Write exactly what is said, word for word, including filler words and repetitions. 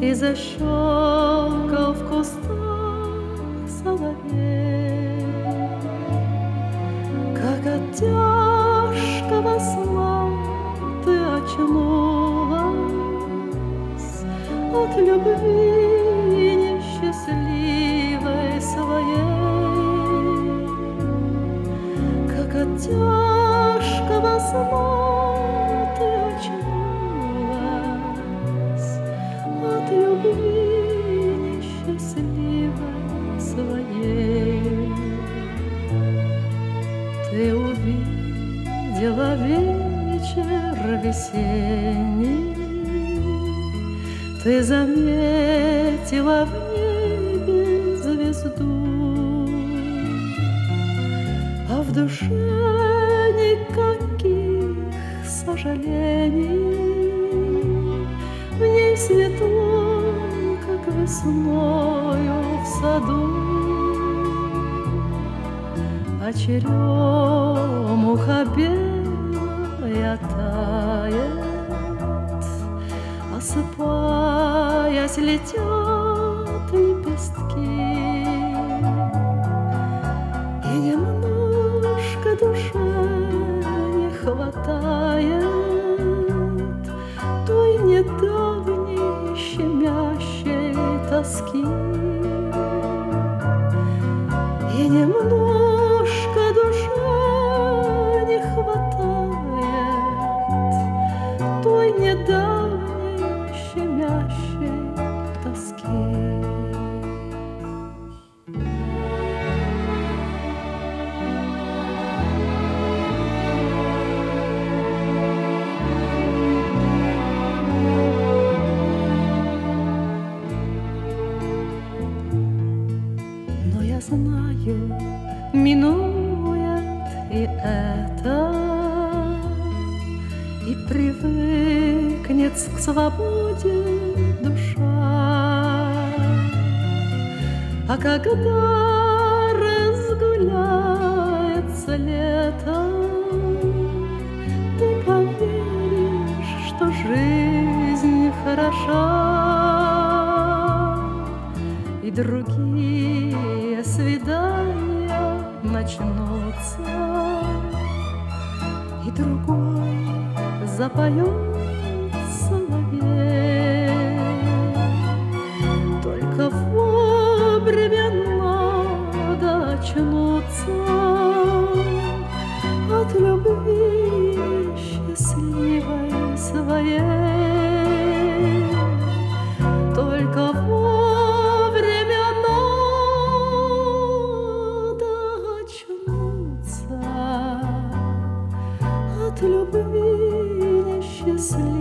И защелкал в кустах соловей, как от тяжкого сна ты очнулась от любви несчастливой своей, как от тяжкого сна ты очнулась от любви несчастливой своей. Ты увидела вечер весенний, ты заметила в небе звезду, а в душе никаких сожалений, в ней светло, как весною в саду. А черемуха белая тает, осыпаясь, летят лепестки, и немножко душе не хватает той недавней щемящей тоски. И немножко душе не хватает той недавней щемящей тоски. Но я знаю, минует и это, и привыкнет к свободе душа. А когда разгуляется лето, ты поверишь, что жизнь хороша, и другие свидания начнутся, и другой запоет соловей. Только вовремя надо очнуться от любви счастливой своей. Только вовремя надо очнуться от любви несчастливой.